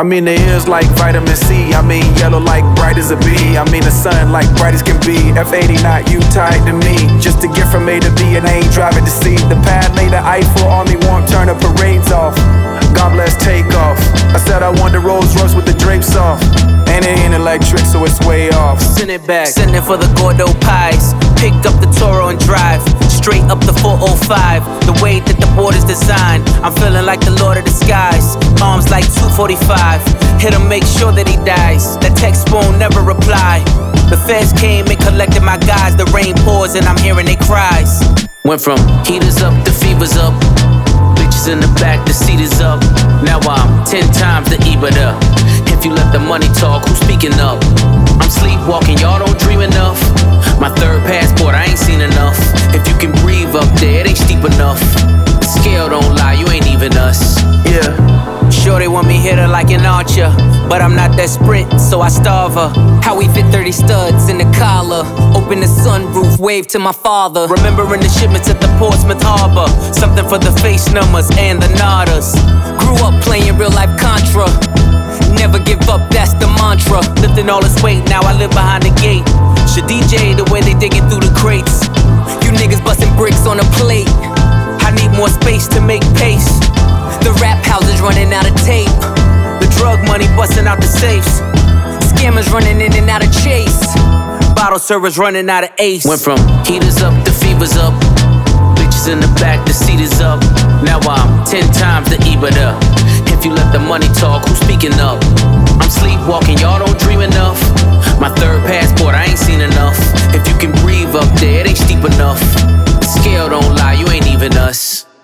mean the ears like vitamin C. I mean yellow like bright as a bee. I mean the sun like bright as can be. F80 not you tied to me. Just to get from A to B and I ain't driving to C. The pad made the Eiffel Army won't turn the parades off. God bless takeoff. I said I want the Rolls Royce with the drapes off. And it ain't electric, so it's way off. Send it back, send it for the Gordo pies. Pick up the Toro and drive straight up the 405. The way that the board is designed, I'm feeling like the Lord of the Skies. Arms like 245. Hit him, make sure that he dies. That text won't never reply. The feds came and collected my guys. The rain pours and I'm hearing their cries. Went from heaters up to fevers up. Bitches in the back, the seat is up. Now I'm 10 times the EBITDA. If you let the money talk, who's speaking up? I'm sleepwalking, y'all don't dream enough. My third passport, I ain't seen enough. If you can breathe up there, it ain't steep enough. The scale don't lie, you ain't even us. Yeah. Sure they want me hit her like an archer, but I'm not that sprint, so I starve her. How we fit 30 studs in the collar. Open the sunroof, wave to my father. Remembering the shipments at the Portsmouth Harbor. Something for the face numbers and the nodders. Grew up playing real life Contra. Never give up, that's the mantra. Lifting all this weight, now I live behind the gate. Should DJ the way they digging through the crates. You niggas busting bricks on a plate. I need more space to make pace. The rap house is running out of tape. The drug money busting out the safes. Scammers running in and out of Chase. Bottle servers running out of Ace. Went from heaters up to fevers up. Bitches in the back, the seat is up. Now I'm 10 times the EBITDA. If you let the money talk, who's speaking up? I'm sleepwalking, y'all don't dream enough. My third passport, I ain't seen enough. If you can breathe up there, it ain't steep enough. The scale don't lie, you ain't even us.